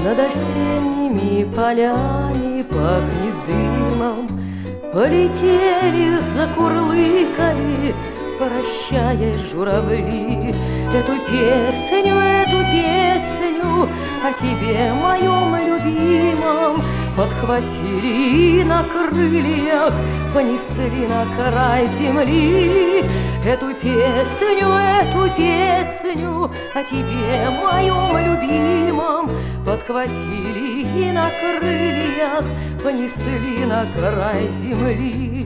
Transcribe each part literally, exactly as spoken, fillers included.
Над осенними полями пахнет дымом, полетели, закурлыкали, прощаясь, журавли. Эту песню, эту песню о тебе, моем любимом, подхватили и на крыльях понесли на край земли. Эту песню, эту песню о тебе, моем любимом, подхватили и на крыльях понесли на край земли.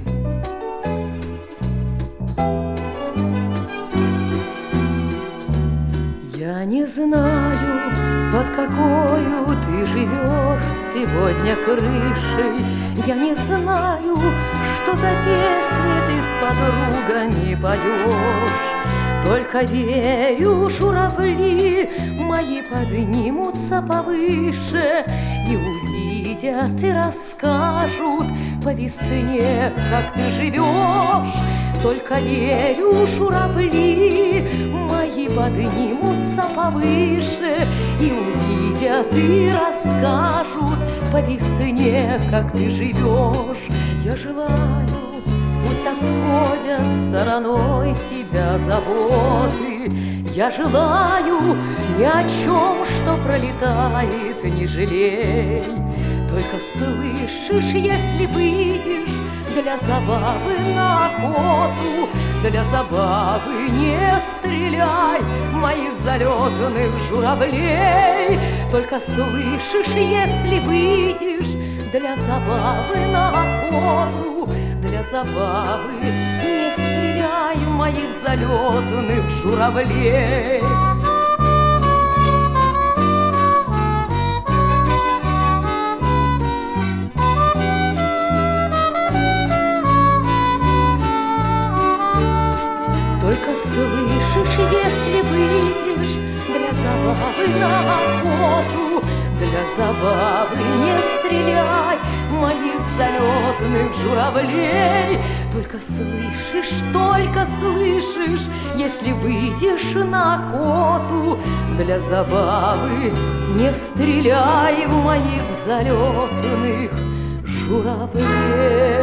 Я не знаю, под какою ты живешь сегодня крышей. Я не знаю, что за песни ты с подругами поешь. Только верю, журавли мои поднимутся повыше и увидят и расскажут по весне, как ты живешь. Только верю, журавли мои поднимутся повыше и увидят и расскажут по весне, как ты живешь. Я желаю, пусть обходят стороной тебя заботы. Я желаю, ни о чем, что пролетает, не жалей. Только слышишь, если выйдешь для забавы на охоту, для забавы не стреляй моих залетных журавлей. Только слышишь, если выйдешь для забавы на охоту, для забавы не стреляй моих залетных журавлей. Только слышишь, если выйдешь для забавы на охоту, для забавы не стреляй моих залетных журавлей. Только слышишь, только слышишь, если выйдешь на охоту, для забавы не стреляй моих залетных журавлей.